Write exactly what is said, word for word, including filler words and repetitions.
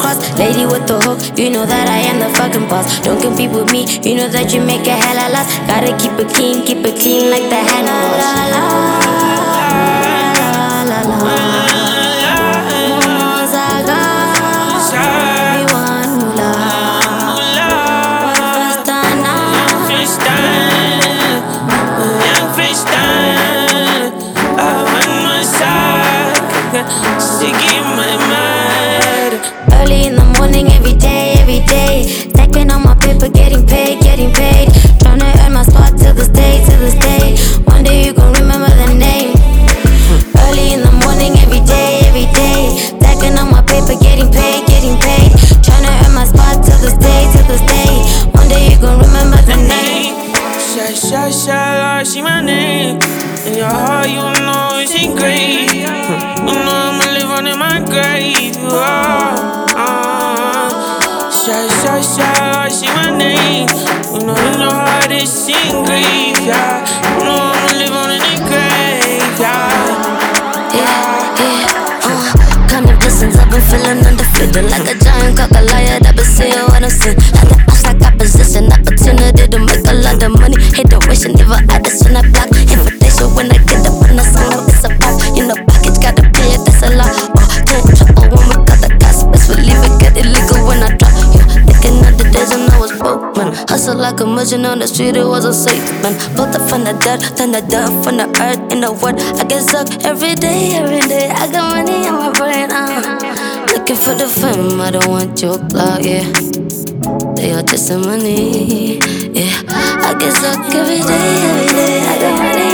cross. Lady with the hook, you know that I am the fucking boss. Don't compete with me, you know that you make a hella loss. Gotta keep it clean, keep it clean like the hand wash. La la la la la la. Early in the morning, every day, every day. Stacking on my paper, getting paid, getting paid. Tryna earn my spot till this day, till this day. One day you gon' remember the name. Early in the morning, every day, every day. Stacking on my paper, getting paid, getting paid. Tryna earn my spot till this day, till this day. One day you gon' remember the name. Shy, shy, shy, she my name. In your heart, you know it's great. You know I'ma live on in my grave. Oh, oh. Shy, shy, shy, she my name. You know in your heart it's great. Yeah. You know I'ma live on in the grave. Yeah, yeah, yeah. Uh, counting blessings, I've been feeling undefeated like a giant cockaliah that been seeing what I'm seeing. Like the ops, like opposition, opportunity to make a lot of money. Hate the wish and never add this when I block. Invitation when I get up on the song, it's a pop. You know, package gotta pay it, that's a lot. Oh, can't trouble when we got the gas. Best believe it, get illegal when I drop. You thinking of the days when I was broke, man. Hustle like a merchant on the street, it wasn't safe, man. Both up from the dirt, then the dirt from the earth. In the word, I get sucked every day, every day. I got money in my brain, uh. Looking for the fame, I don't want your clout, yeah. They are testing money, yeah. I get sucked every day, every day. I got money.